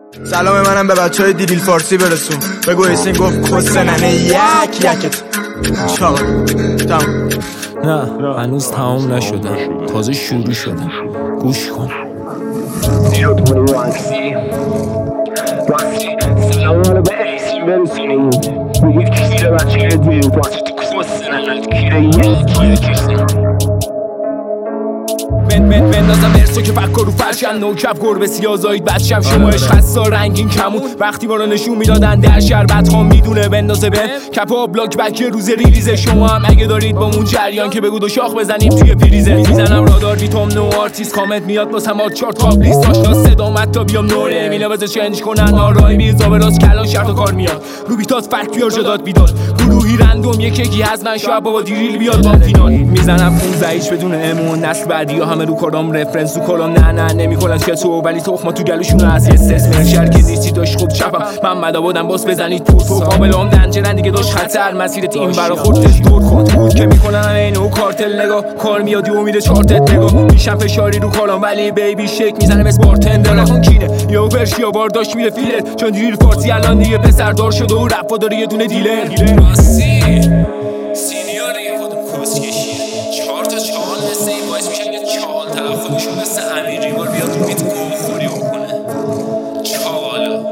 سلام منم به بچهای دیریل فارسی برسون. بگو ایسین گفت کسننه یکت چاو تمام. نه هنوز تمام نشده، تازه شروع شده. گوش کن. سلام به ایسین برسونیم. بگید کیره بچه دیریل فارسی تو کسننه کیره یکت. بندازم برسو که فکر رو فرشن نوکب گربه سیاه زایید بچم شما عشق خستا رنگین کمون وقتی ما رو نشون میدادن در شربت ها میدونه بندازه به کپا بلاک بک روز ریلیزه. شما هم اگه دارید با مون جریان که بگو دو شاخ بزنیم توی پریزه. میزنم رادار بیتوم نو آرتیست کامنت میاد واسم آت چارت تاپ لیست آشنا صدامت تا بیام نوره میلا بزه چنج کنن آرای میزا به راست کلان شرط و کار میاد رو بیتات فکت بیار جداد بیداد گروهی رندوم یکی از من شاید بابا دیریل بیاد با فینال میزنم 15 هیچ بدون امون نسل بعدی همه رو کارام رفرنس تو کلام نه نمیکنن که تو ولی تخما تو گلوشون از استرس میرن شرکی دیستی داشت خوب چپم محمد آبادم باس بزنید تو قابلام دنجرن دیگه داشت خطر مسیرت این برا خودت دور کن بود که میکنن اینو کارتل نگاه کار میادی و میره چارتت نگاه میشم فشاری رو کلام ولی بیبی شیک میزنم اس بارتندر نکن کینه یا ورشیا بار داشت میره فیلر چون دیریل فارسی الان دیگه پسر دار شده و رپ داره یه دونه دیلر سینیور یه خودم کس کشیه 4 تا چال مثل این باعث میشن یه چال طرف خودشون مثل امیر ریوار بیاد رو بیت گوخوری بکنه چالا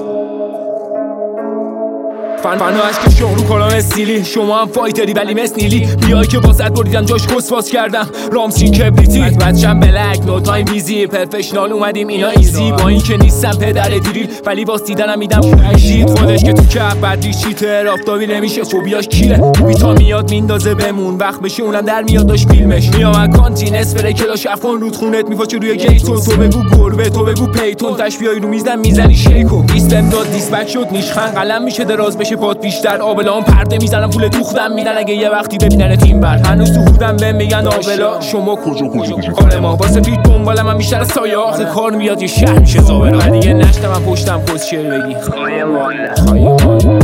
فناش که شما رو کلان استیلی شما هم فایتری ولی مثل نیلی بیایی که واسط بریدم جاش کسواس کردم رامسی کبریتی بچم بلک نو تایم بیزی پرفشنال اومدیم اینا ایزی با این که نیستم پدر دیریل ولی واس دیدنم میدم شید خودش که تو کف بدی چیتر آفتابی نمیشه فوبیاش کیره بیتا میاد میندازه بمون وقت بشه اونم در میاد داشت فیلمش میام کانتین اسپری کلاش افغان رود خونت میفاچه روی گیتون تو بگو گربه تو بگو پیتون تش بیای رو میزدم میزنی شیکو دیسلم داد دیسبک شد نیشخن قلم میشه دراز بشه پات بیشتر آبلام پرده میزنم پول دوختم میدن اگه یه وقتی ببینن تیم بر هنوز تو خودم بهم میگن آبلا شما کجا کار ما واسه فیت دنبالم من بیشتر سایه آخه کار میاد یه شهر میشه زابلا دیگه نشتم من پشتم پست شعر بگی خواهی